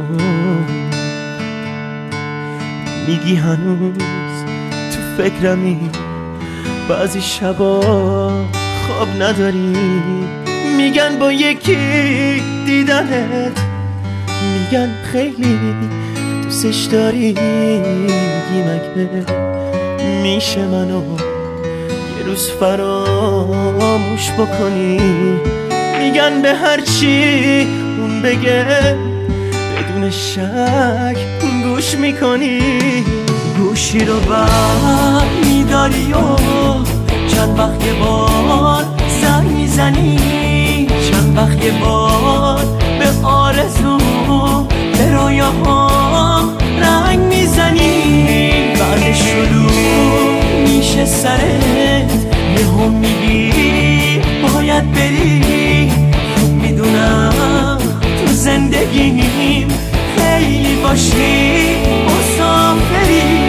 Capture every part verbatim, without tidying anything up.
میگی هنوز تو فکرمی، بعضی شبا خواب نداری. میگن با یکی دیدنت، میگن خیلی دوستش داری. مگه میشه منو یه روز فراموش بکنی؟ میگن به هر چی اون بگه بدون شک گوش میکنی. گوشی رو بر میداری و چند وقت یه بار زنگ میزنی، چند وقت یه بار به آرزو به رویاهام رنگ میزنی. بعد شروع میشه سرت، یهو میگی باید بری. میدونم تو زندگیم خیلی باشی مسافری.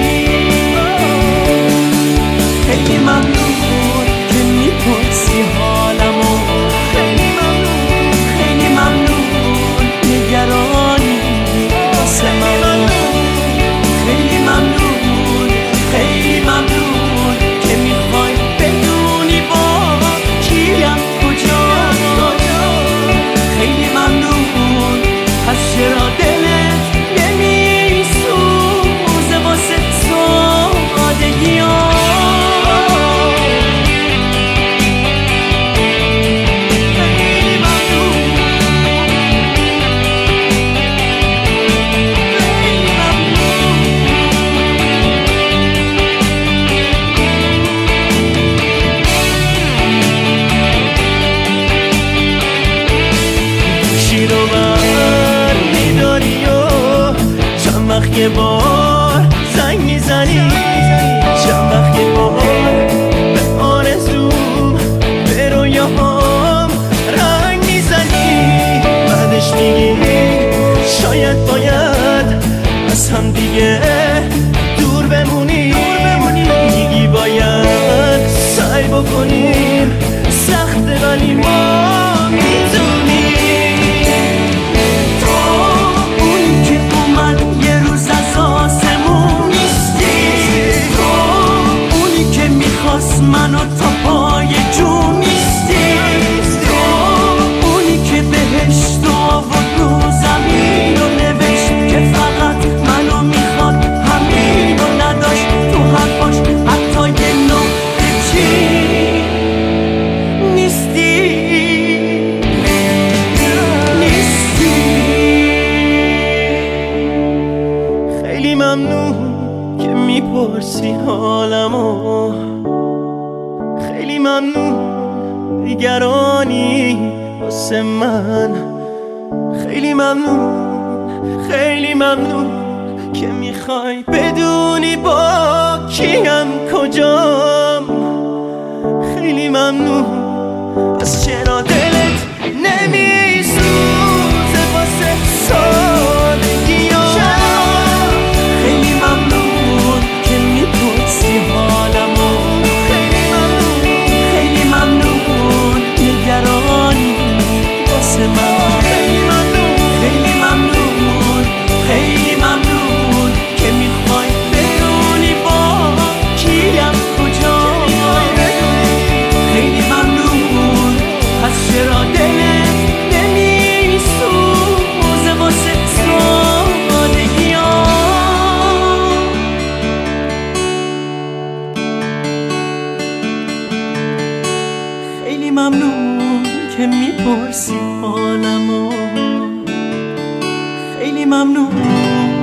خیلی ممنون که میپرسی حالمو، خیلی ممنون، خیلی ممنون نگرانی واسه من. خیلی ممنون، خیلی ممنون که میخوای بدونی با کیم کجا. خیلی ممنون از چرا دلت نمیسوزه واسه سادگی ها. چند وقت یه بار زنگ میزنی، چند وقت یه بار به آرزوم به رویاهام رنگ میزنی. بعدش میگی شاید باید از هم دیگه دور بمونی. میگی باید سعی بکنیم، سخته ولی ما میتونیم. منو تا پای جون نیستی، تو اونی که بهشت و آورد رو زمین و نوشت که فقط منو میخواد، همین رو نداشت تو حرفاش حتی یه نقطه چی نیستی. نیستی. خیلی ممنون که میپرسی حالمو، خیلی ممنون نگرانی واسه من. خیلی ممنون، خیلی ممنون که میخوای بدونی با کیم کجام. خیلی ممنون از چرا دلت نمیسوزه واسه سادگی ها. خیلی ممنون که میپرسی حالمو، خیلی ممنون، خیلی ممنون، خیلی ممنون که میخوای بدونی با کیم کجا. خیلی ممنون از چرا دلت نمیسوزه واسه سادگی ها. خیلی ممنون که میپرسی حالمو، خیلی ممنون.